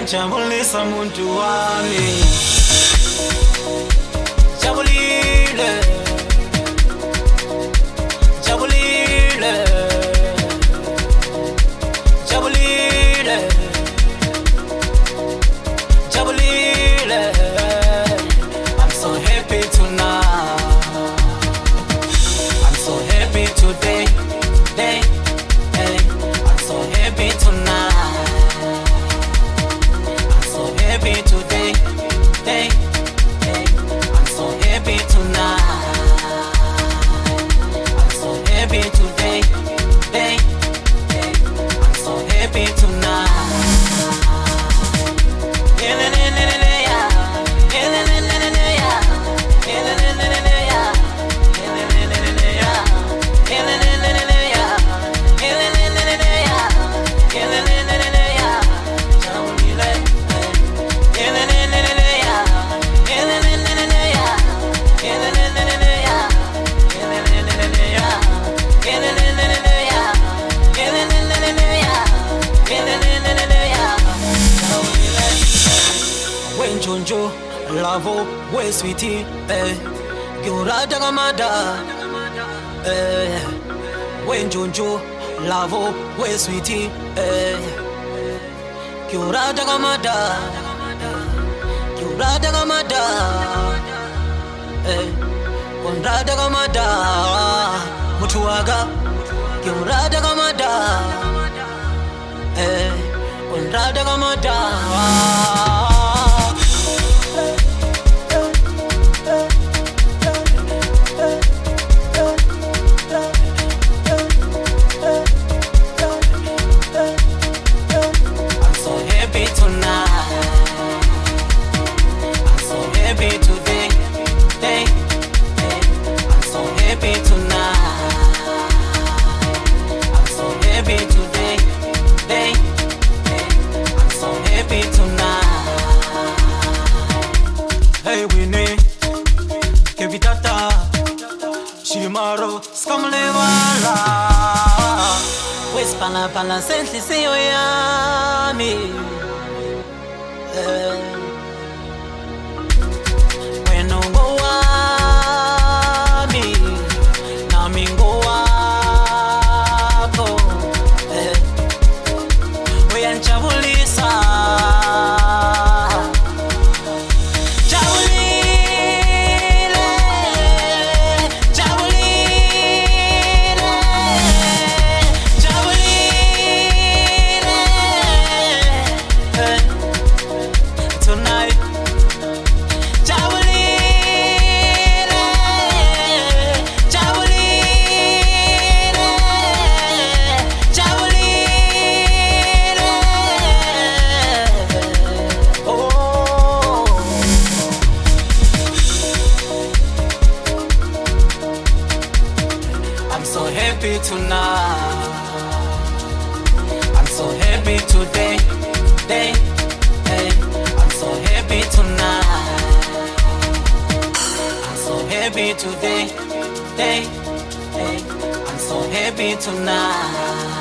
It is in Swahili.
Uyanjabulisa muntu wami, jabulile, jabulile, jabulile, jabulile. I'm so happy tonight. I'm so happy today, day, day. I'm so happy tonight. I'm so happy today, day, day. I'm so happy tonight. I'm so happy today, day, day. I'm so happy tonight. Wenjonjo, lavo, we sweetie, Gyurada gamada, Wenjonjo, lavo, we sweetie, Gyurada gamada, Gyurada gamada, Konrada gamada, Mutuaga, Gyurada gamada, Konrada gamada. Hey Winnie, Kevitata, Shimaro, Skamlewala, Wespana Pala Sently Seoyami. When no go me, Namingo Wako, we and Chabulisa. I'm so happy tonight. I'm so happy today, day, day. I'm so happy tonight. I'm so happy today, day, day. I'm so happy tonight.